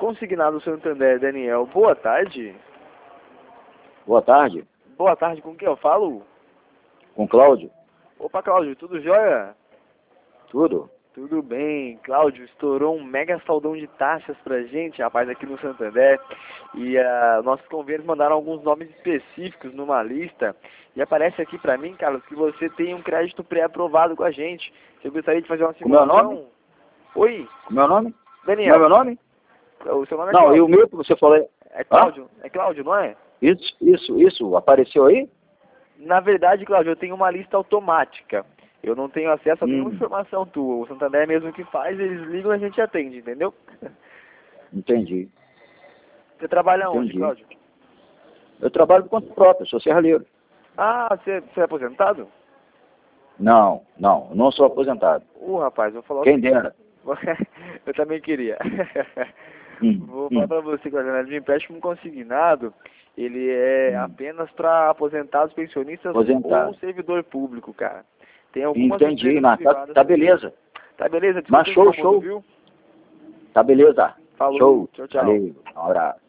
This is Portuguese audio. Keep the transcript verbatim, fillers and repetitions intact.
Consignado Santander, Daniel, boa tarde. Boa tarde. Boa tarde, com quem eu falo? Com Cláudio. Opa, Cláudio, tudo jóia? Tudo. Tudo bem. Cláudio, estourou um mega saldão de taxas pra gente, rapaz, aqui no Santander. E uh, nossos convênios mandaram alguns nomes específicos numa lista. E aparece aqui pra mim, Carlos, que você tem um crédito pré-aprovado com a gente. Você gostaria de fazer uma simulação? O meu nome? Oi? O meu nome? Daniel. Não é meu nome? O seu nome é Não, Cláudio. e o meu que você falou? É Cláudio. Ah? É Cláudio, não é? Isso, isso, isso. Apareceu aí? Na verdade, Cláudio, eu tenho uma lista automática. Eu não tenho acesso a nenhuma Hum. informação tua. O Santander mesmo que faz, eles ligam e a gente atende, entendeu? Entendi. Você trabalha Entendi. onde, Cláudio? Eu trabalho por conta própria, sou serralheiro. Ah, você, você é aposentado? Não, não, não sou aposentado. Uh, rapaz, vou falar... Quem dera. Eu também queria. Hum, Vou falar hum. pra você que a janela de empréstimo consignado, ele é Hum. apenas para aposentados, pensionistas Aposentado. ou servidor público, cara. Tem algumas Entendi, empresas mas tá, privadas tá também. beleza. Tá beleza? Mas Desculpa o show, incômodo, show. viu? Tá beleza. Falou, Show. tchau, tchau. Valeu, um abraço.